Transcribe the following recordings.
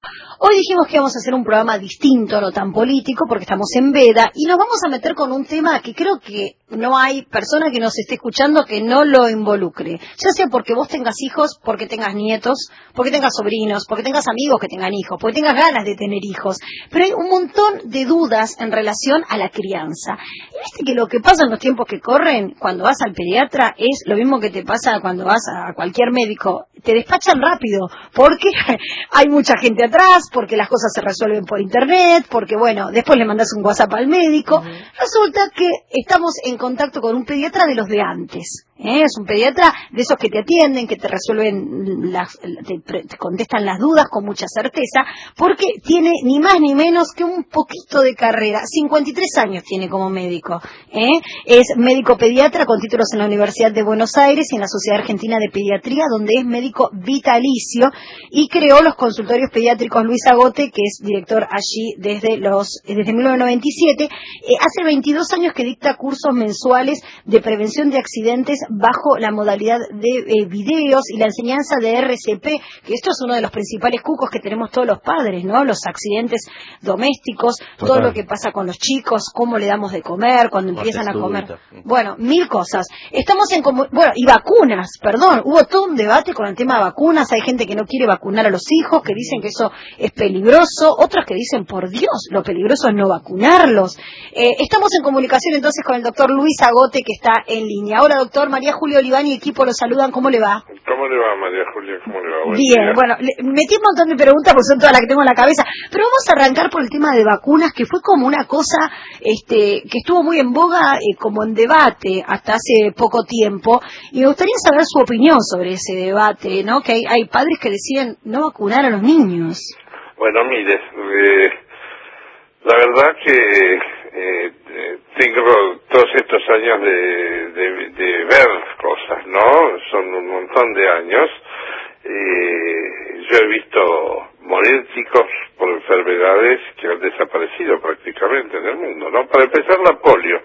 Hoy dijimos que íbamos a hacer un programa distinto, no tan político, porque estamos en veda, y nos vamos a meter con un tema que creo que no hay persona que nos esté escuchando que no lo involucre. Ya sea porque vos tengas hijos, porque tengas nietos, porque tengas sobrinos, porque tengas amigos que tengan hijos, porque tengas ganas de tener hijos. Pero hay un montón de dudas en relación a la crianza. Y viste que lo que pasa en los tiempos que corren, cuando vas al pediatra, es lo mismo que te pasa cuando vas a cualquier médico. Te despachan rápido, porque hay mucha gente atrás, porque las cosas se resuelven por internet, porque bueno, después le mandas un WhatsApp al médico. Resulta que estamos en contacto con un pediatra de los de antes. Es un pediatra de esos que te atienden, que te resuelven, te contestan las dudas con mucha certeza, porque tiene ni más ni menos que un poquito de carrera. 53 años tiene como médico. Es médico pediatra con títulos en la Universidad de Buenos Aires y en la Sociedad Argentina de Pediatría, donde es médico vitalicio, y creó los consultorios pediátricos Luis Agote, que es director allí desde 1997. Hace 22 años que dicta cursos mensuales de prevención de accidentes bajo la modalidad de videos y la enseñanza de RCP, que esto es uno de los principales cucos que tenemos todos los padres, ¿no? Los accidentes domésticos, total. Todo lo que pasa con los chicos, cómo le damos de comer, cuando empiezan a comer. Bueno, mil cosas. Estamos en y vacunas, perdón, hubo todo un debate con el tema de vacunas. Hay gente que no quiere vacunar a los hijos, que dicen que eso es peligroso, otros que dicen, por Dios, lo peligroso es no vacunarlos. Estamos en comunicación entonces con el doctor Luis Agote, que está en línea. Ahora, doctor, María Julia Oliván y equipo lo saludan. ¿Cómo le va? ¿Cómo le va, María Julia? ¿Cómo le va? Buen Bien, día. bueno, metí un montón de preguntas porque son todas las que tengo en la cabeza, pero vamos a arrancar por el tema de vacunas, que fue como una cosa que estuvo muy en boga, como en debate hasta hace poco tiempo, y me gustaría saber su opinión sobre ese debate, ¿no? Que hay padres que deciden no vacunar a los niños. Bueno, mire, la verdad que tengo todos estos años de ver cosas, ¿no? Son un montón de años. Yo he visto morir chicos por enfermedades que han desaparecido prácticamente en el mundo, ¿no? Para empezar, la polio.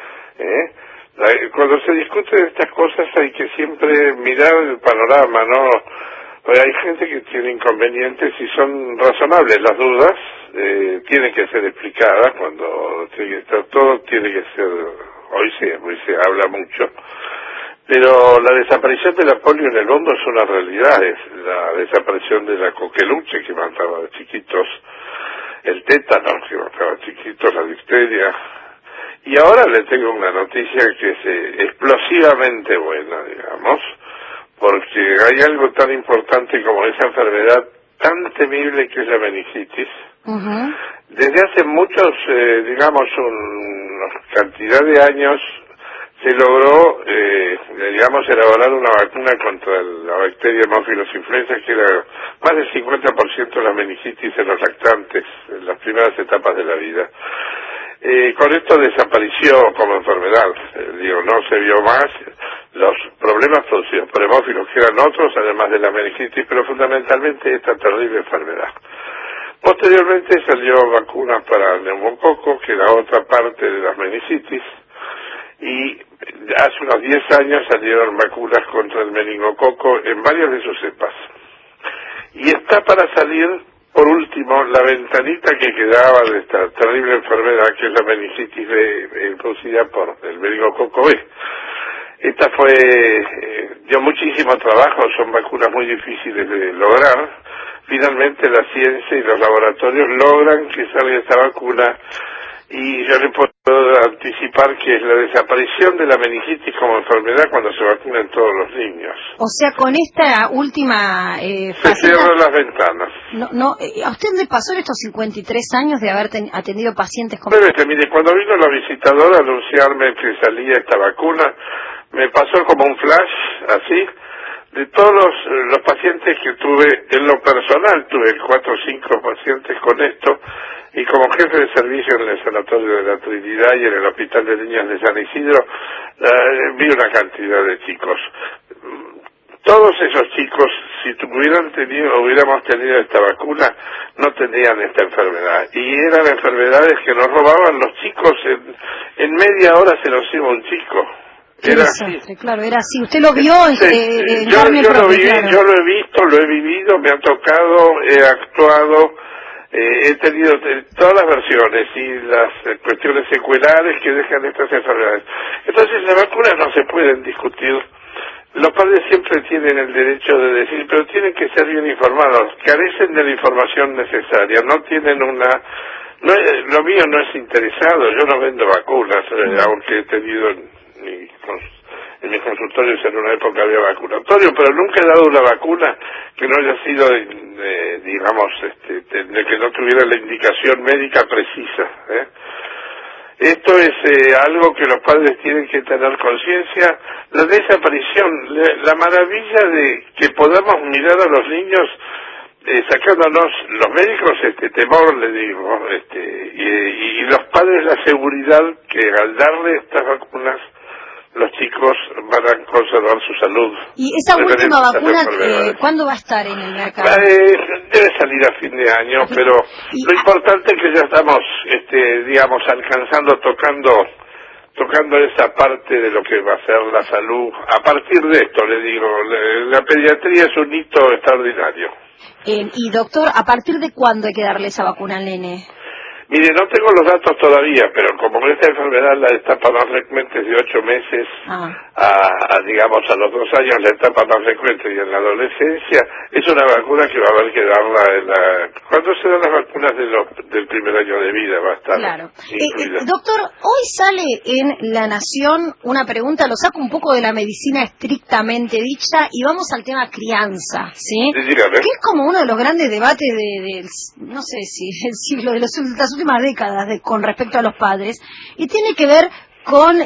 Cuando se discute de estas cosas hay que siempre mirar el panorama, ¿no? Pues hay gente que tiene inconvenientes y son razonables las dudas, tienen que ser explicadas cuando tiene que estar todo, tiene que ser, hoy se habla mucho, pero la desaparición de la polio en el mundo es una realidad, es la desaparición de la coqueluche que mataba a chiquitos, el tétano que mataba a chiquitos, la difteria, y ahora le tengo una noticia que es explosivamente buena, digamos, porque hay algo tan importante como esa enfermedad tan temible que es la meningitis. Desde hace muchos, una cantidad de años, se logró, elaborar una vacuna contra la bacteria Haemophilus influenza, que era más del 50% de la meningitis en los lactantes, en las primeras etapas de la vida. Con esto desapareció como enfermedad, no se vio más. Los problemas producidos por hemófilos, que eran otros, además de la meningitis, pero fundamentalmente esta terrible enfermedad. Posteriormente salió vacunas para el neumococo, que era otra parte de las meningitis, y hace unos 10 años salieron vacunas contra el meningococo en varias de sus cepas. Y está para salir, por último, la ventanita que quedaba de esta terrible enfermedad, que es la meningitis B, producida por el meningococo B. Esta dio muchísimo trabajo, son vacunas muy difíciles de lograr. Finalmente la ciencia y los laboratorios logran que salga esta vacuna, y yo le puedo anticipar que es la desaparición de la meningitis como enfermedad cuando se vacunan todos los niños. O sea, con esta última se cierran las ventanas. ¿A usted le pasó en estos 53 años de haber atendido pacientes con... Mire, cuando vino la visitadora a anunciarme que salía esta vacuna, me pasó como un flash, así, de todos los pacientes que tuve en lo personal. Tuve 4 o 5 pacientes con esto, y como jefe de servicio en el Sanatorio de la Trinidad y en el Hospital de Niños de San Isidro, vi una cantidad de chicos. Todos esos chicos, si hubiéramos tenido esta vacuna, no tendrían esta enfermedad. Y eran enfermedades que nos robaban los chicos, en media hora se nos iba un chico. Era así. Claro, era así. Usted lo vio en yo carne lo propia, vi, claro. yo lo he visto, lo he vivido, me ha tocado, he actuado, he tenido todas las versiones y las cuestiones seculares que dejan estas enfermedades. Entonces las vacunas no se pueden discutir. Los padres siempre tienen el derecho de decir, pero tienen que ser bien informados, carecen de la información necesaria, no tienen lo mío no es interesado, yo no vendo vacunas, aunque he tenido en mis consultorios en una época había vacunatorio, pero nunca he dado una vacuna que no haya sido, digamos, de que no tuviera la indicación médica precisa, Esto es algo que los padres tienen que tener conciencia. La desaparición, la maravilla de que podamos mirar a los niños sacándonos los médicos temor, le digo, y los padres la seguridad que al darle estas vacunas los chicos van a conservar su salud. ¿Y esa última vacuna cuándo va a estar en el mercado? Debe salir a fin de año, pero lo importante es que ya estamos, digamos, alcanzando, tocando esa parte de lo que va a ser la salud. A partir de esto, le digo, la pediatría es un hito extraordinario. Y doctor, ¿a partir de cuándo hay que darle esa vacuna al nene? Mire, no tengo los datos todavía, pero como esta enfermedad, la etapa más frecuente es de 8 meses digamos, a los 2 años, la etapa más frecuente, y en la adolescencia, es una vacuna que va a haber que darla cuando se dan las vacunas del primer año de vida, va a estar incluida. Doctor, hoy sale en La Nación una pregunta, lo saco un poco de la medicina estrictamente dicha, y vamos al tema crianza, ¿sí? Sí, dígame. Que es como uno de los grandes debates no sé si el siglo de las últimas décadas con respecto a los padres, y tiene que ver con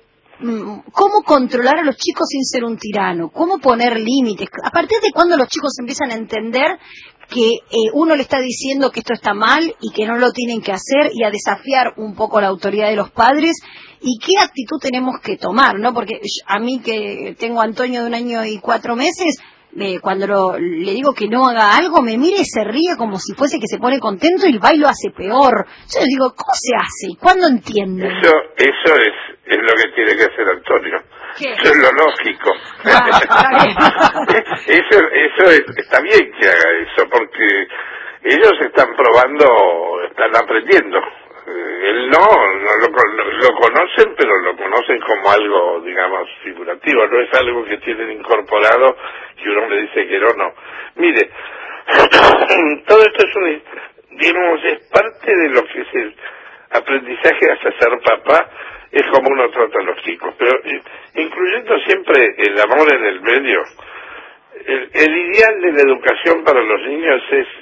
cómo controlar a los chicos sin ser un tirano, cómo poner límites, a partir de cuándo los chicos empiezan a entender que uno le está diciendo que esto está mal y que no lo tienen que hacer, y a desafiar un poco la autoridad de los padres, y qué actitud tenemos que tomar, ¿no? Porque a mí, que tengo a Antonio de 1 año y 4 meses, cuando le digo que no haga algo, me mira y se ríe como si fuese que se pone contento, y va y lo hace peor. Yo le digo, ¿cómo se hace? ¿Cuándo entiende? Eso es lo que tiene que hacer Antonio. ¿Qué? Eso es lo lógico. Está bien que haga eso, porque ellos están probando, están aprendiendo. Él no lo conocen, pero lo conocen como algo, digamos, figurativo, no es algo que tienen incorporado que uno le dice que no. Mire, todo esto es parte de lo que es el aprendizaje hasta ser papá, es como uno trata a los chicos, pero incluyendo siempre el amor en el medio. El ideal de la educación para los niños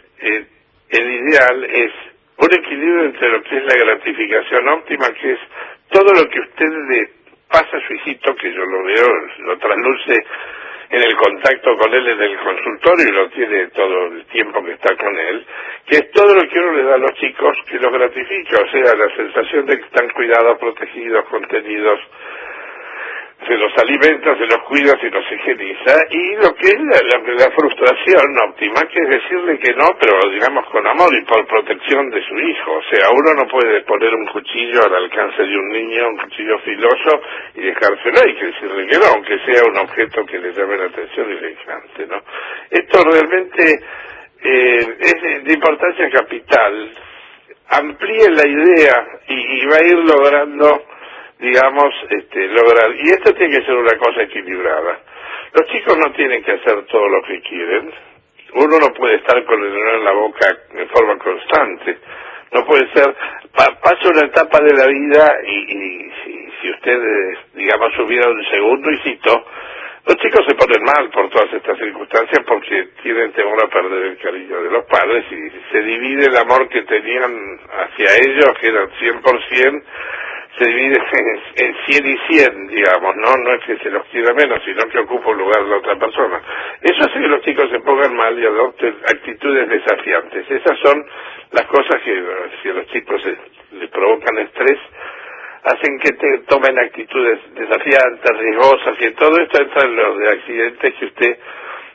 es un equilibrio entre lo que es la gratificación óptima, que es todo lo que usted le pasa a su hijito, que yo lo veo, lo trasluce en el contacto con él en el consultorio, y lo tiene todo el tiempo que está con él, que es todo lo que uno le da a los chicos que los gratifica, o sea, la sensación de que están cuidados, protegidos, contenidos, se los alimenta, se los cuida, se los higieniza, y lo que es la frustración óptima, que es decirle que no, pero digamos con amor y por protección de su hijo. O sea, uno no puede poner un cuchillo al alcance de un niño, un cuchillo filoso, y dejárselo, hay que decirle que no, aunque sea un objeto que le llame la atención y le encante, ¿no? Esto realmente es de importancia capital. Amplíe la idea y va a ir logrando, digamos, lograr. Y esto tiene que ser una cosa equilibrada. Los chicos no tienen que hacer todo lo que quieren. Uno no puede estar con el dedo en la boca de forma constante. No puede ser, pasa una etapa de la vida y si usted, digamos, hubiera un segundo hijito, los chicos se ponen mal por todas estas circunstancias porque tienen temor a perder el cariño de los padres, y se divide el amor que tenían hacia ellos, que eran 100%, se divide en 100 y 100, digamos, no es que se los quiera menos, sino que ocupa un lugar de la otra persona. Eso hace que los chicos se pongan mal y adopten actitudes desafiantes. Esas son las cosas que, si a los chicos les provocan estrés, hacen que tomen actitudes desafiantes, riesgosas, y todo esto entra en los de accidentes que usted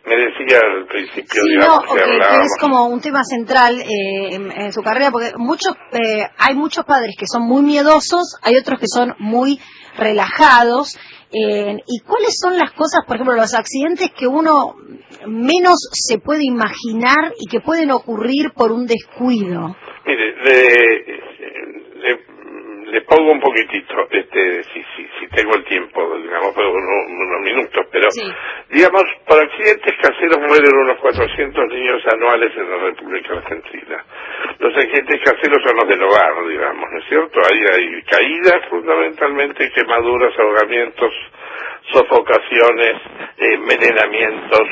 me decía al principio, sí, digamos, no, que que hablábamos. es como un tema central en su carrera, porque hay muchos padres que son muy miedosos, hay otros que son muy relajados. ¿Y cuáles son las cosas, por ejemplo, los accidentes que uno menos se puede imaginar y que pueden ocurrir por un descuido? Mire, le pongo un poquitito, si tengo el tiempo, digamos, unos minutos, pero, Sí. digamos, por accidentes caseros mueren unos 400 niños anuales en la República Argentina. Los accidentes caseros son los del hogar, digamos, ¿no es cierto? Hay caídas, fundamentalmente, quemaduras, ahogamientos, sofocaciones, envenenamientos,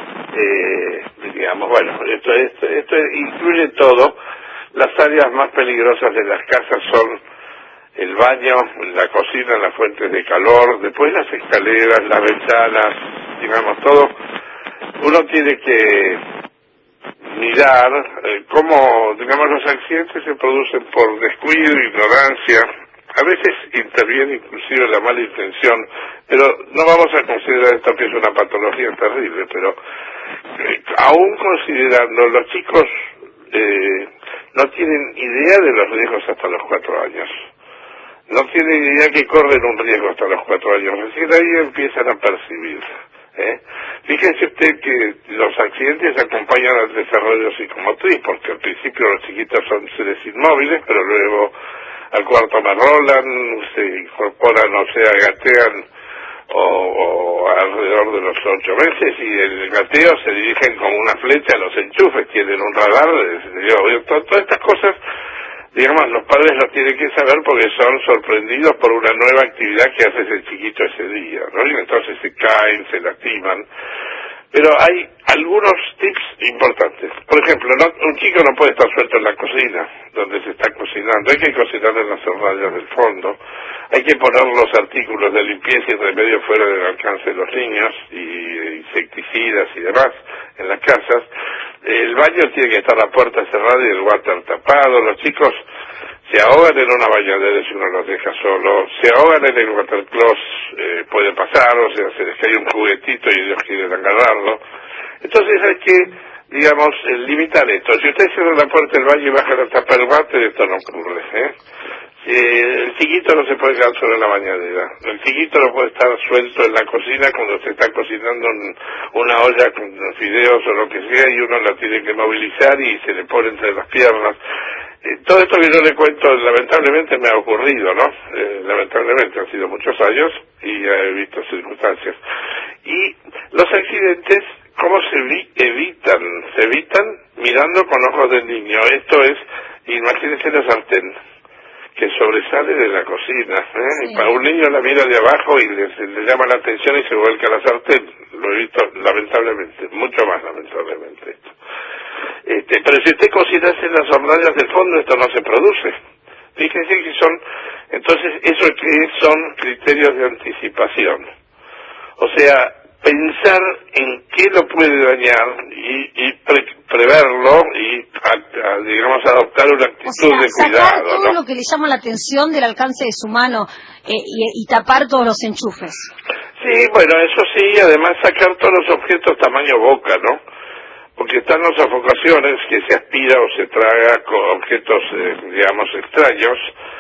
digamos, bueno, esto incluye todo. Las áreas más peligrosas de las casas son el baño, la cocina, las fuentes de calor, después las escaleras, las ventanas, digamos, todo. Uno tiene que mirar cómo, digamos, los accidentes se producen por descuido, ignorancia. A veces interviene inclusive la mala intención, pero no vamos a considerar esto que es una patología terrible, pero aún considerando, los chicos no tienen idea de los riesgos hasta los 4 años. No tienen idea que corren un riesgo hasta los 4 años. Recién ahí empiezan a percibir. Fíjense usted que los accidentes acompañan al desarrollo psicomotriz, porque al principio los chiquitos son seres inmóviles, pero luego al cuarto mes rolan, se incorporan, o sea, gatean, o alrededor de los 8 meses, y el gateo se dirigen como una flecha a los enchufes, tienen un radar, todas estas cosas, digamos, los padres lo tienen que saber porque son sorprendidos por una nueva actividad que hace ese chiquito ese día, ¿no? Y entonces se caen, se lastiman. Pero hay algunos tips importantes. Por ejemplo, un chico no puede estar suelto en la cocina, donde se está cocinando. Hay que cocinar en las hornallas del fondo. Hay que poner los artículos de limpieza y remedio fuera del alcance de los niños, y insecticidas y demás en las casas. El baño tiene que estar la puerta cerrada y el water tapado. Los chicos se ahogan en una bañadera si uno los deja solos, se ahogan en el watercloset, puede pasar, o sea, se les cae un juguetito y ellos quieren agarrarlo. Entonces hay que, digamos, limitar esto. Si usted cierra la puerta del baño y baja la tapa del váter, esto no ocurre, el chiquito no se puede quedar solo en la bañadera. El chiquito no puede estar suelto en la cocina cuando se está cocinando una olla con fideos o lo que sea, y uno la tiene que movilizar y se le pone entre las piernas. Todo esto que yo le cuento, lamentablemente me ha ocurrido, ¿no? Lamentablemente han sido muchos años y he visto circunstancias. Y los accidentes, ¿cómo se evitan? Se evitan mirando con ojos del niño. Esto es, imagínense la sartén que sobresale de la cocina, Sí. Y para un niño la mira de abajo y le llama la atención y se vuelca a la sartén. Lo he visto lamentablemente, mucho más lamentablemente esto. Pero si usted cocinase en las hornallas del fondo, esto no se produce. Fíjense que entonces eso que son criterios de anticipación. O sea, pensar en qué lo puede dañar y preverlo y, digamos, adoptar una actitud de cuidado. Sacar todo lo que le llama la atención del alcance de su mano y tapar todos los enchufes. Sí, bueno, eso sí, además sacar todos los objetos tamaño boca, ¿no? Porque están las sofocaciones que se aspira o se traga con objetos, digamos, extraños.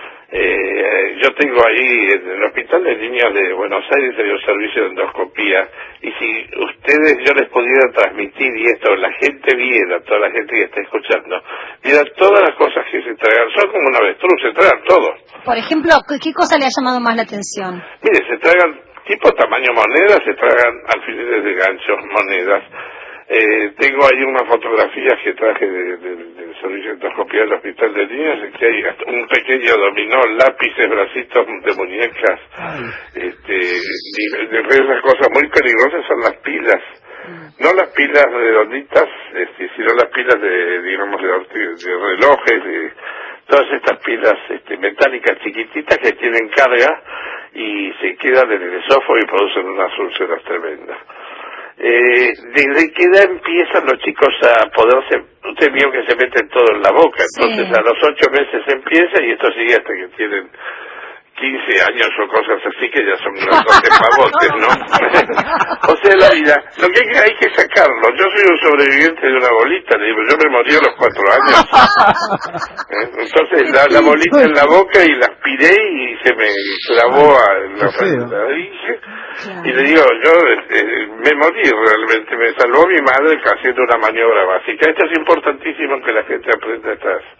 Yo tengo ahí en el Hospital de Niños de Buenos Aires hay un servicio de endoscopía, y si ustedes, yo les pudiera transmitir, y esto la gente viera, toda la gente que está escuchando, mira todas las cosas que se tragan, son como un avestruz, se tragan todo. Por ejemplo, ¿qué cosa le ha llamado más la atención? Mire, se tragan tipo tamaño moneda, se tragan alfileres de ganchos, monedas. Tengo ahí unas fotografías que traje del servicio de endoscopía del Hospital de Niños, en que hay un pequeño dominó, lápices, bracitos de muñecas. De las cosas muy peligrosas son las pilas. No las pilas redonditas, sino las pilas digamos, de relojes, todas estas pilas metálicas chiquititas que tienen carga y se quedan en el esófago y producen unas úlceras tremendas. ¿Desde qué edad empiezan los chicos a poderse? Usted vio que se meten todo en la boca, entonces Sí. a los 8 meses empieza y esto sigue hasta que tienen 15 años o cosas así que ya son bastante pavotes, ¿no? O sea, la vida, lo que hay que sacarlo. Yo soy un sobreviviente de una bolita, le digo, yo me morí a los 4 años. Entonces la bolita en la boca y la aspiré y se me clavó a la nariz. Y le digo, yo me morí realmente, me salvó mi madre haciendo una maniobra básica. Esto es importantísimo que la gente aprenda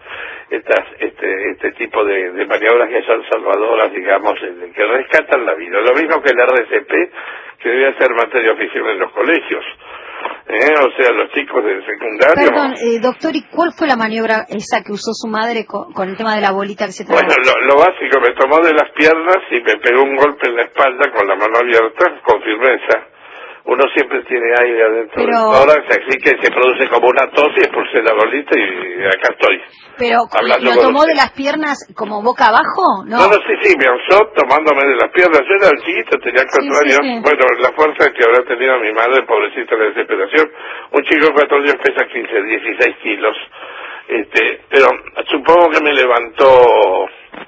este tipo de maniobras que son salvadoras, digamos, que rescatan la vida. Lo mismo que el RCP, que debe ser materia oficial en los colegios. O sea, los chicos del secundario... Perdón, doctor, ¿y cuál fue la maniobra esa que usó su madre con el tema de la bolita que se tragó? Bueno, lo básico, me tomó de las piernas y me pegó un golpe en la espalda con la mano abierta, con firmeza. Uno siempre tiene aire adentro del tórax, así que se produce como una tos y expulsé la bolita y acá estoy. Pero, ¿lo tomó de las piernas como boca abajo? No, sí, me alzó tomándome de las piernas. Yo era chiquito, tenía 4 años. Sí. Bueno, la fuerza que habrá tenido mi madre, pobrecita, la desesperación. Un chico de 4 años pesa 16 kilos. Pero supongo que me levantó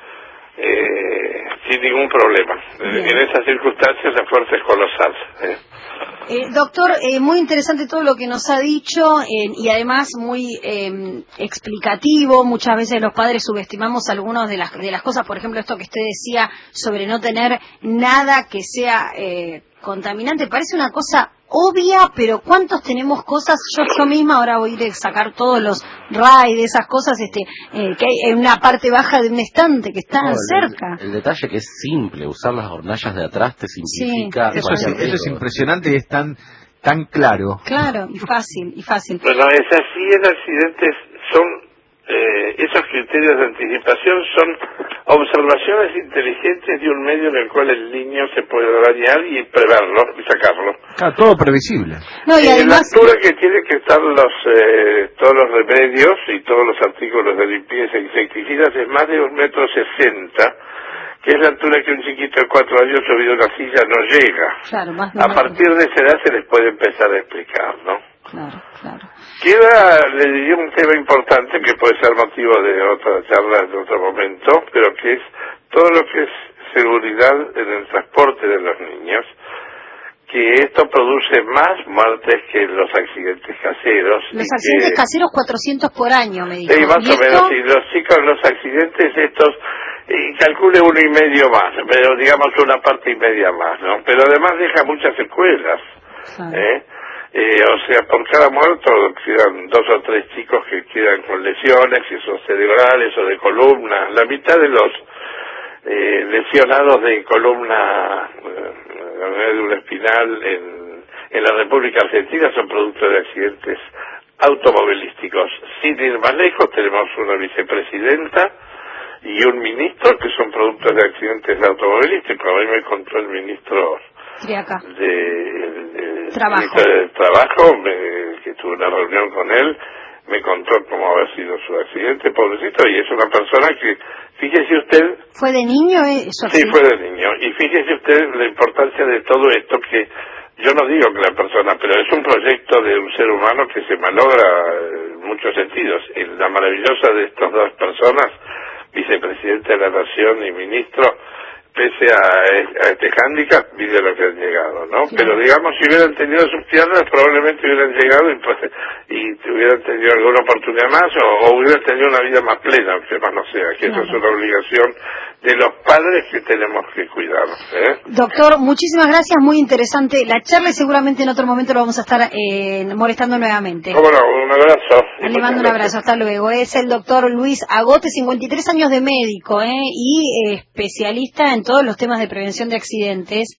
sin ningún problema. En esas circunstancias la fuerza es colosal. Doctor, muy interesante todo lo que nos ha dicho y además muy explicativo. Muchas veces los padres subestimamos algunas de las cosas, por ejemplo, esto que usted decía sobre no tener nada que sea contaminante. Parece una cosa obvia, pero ¿cuántos tenemos cosas? Yo misma ahora voy a ir a sacar todos los RAI de esas cosas que hay en una parte baja de un estante que están cerca. El detalle que es simple, usar las hornallas de atrás te simplifica. Eso es impresionante y es tan claro. Claro, y fácil. Bueno, es así, en accidentes son... esos criterios de anticipación son observaciones inteligentes de un medio en el cual el niño se puede dañar y preverlo y sacarlo. Claro, todo previsible. No, y además... La altura que tienen que estar todos los remedios y todos los artículos de limpieza e insecticidas es más de 1,60 metros, que es la altura que un chiquito de 4 años subido a una silla no llega. Claro, a partir de esa edad se les puede empezar a explicar, ¿no? Claro. Queda, le diría, un tema importante que puede ser motivo de otra charla en otro momento, pero que es todo lo que es seguridad en el transporte de los niños, que esto produce más muertes que los accidentes caseros. Los accidentes caseros 400 por año, me dijo. Sí, más o menos, y los chicos, los accidentes estos, calcule 1,5 más, pero digamos una parte y media más, ¿no? Pero además deja muchas secuelas, o sea, por cada muerto quedan 2 o 3 chicos que quedan con lesiones, si son cerebrales o de columna. La mitad de los lesionados de columna, médula espinal en la República Argentina son producto de accidentes automovilísticos. Sin ir más lejos, tenemos una vicepresidenta y un ministro que son productos de accidentes automovilísticos. A mí me contó el ministro de Trabajo, que tuve una reunión con él, me contó cómo había sido su accidente, pobrecito, y es una persona que, fíjese usted... ¿Fue de niño eso? Sí, fue de niño, y fíjese usted la importancia de todo esto, que yo no digo que la persona, pero es un proyecto de un ser humano que se malogra en muchos sentidos. Y la maravillosa de estas 2 personas, vicepresidente de la Nación y ministro, pese a este hándicap, mire lo que han llegado, ¿no? Sí. Pero digamos, si hubieran tenido sus piernas, probablemente hubieran llegado y hubieran tenido alguna oportunidad más o hubieran tenido una vida más plena, aunque más no sea, que eso es una obligación de los padres que tenemos que cuidar. Doctor, muchísimas gracias, muy interesante la charla y seguramente en otro momento lo vamos a estar molestando nuevamente. Cómo no, un abrazo. Le mando un abrazo, hasta luego. Es el doctor Luis Agote, 53 años de médico y especialista en todos los temas de prevención de accidentes.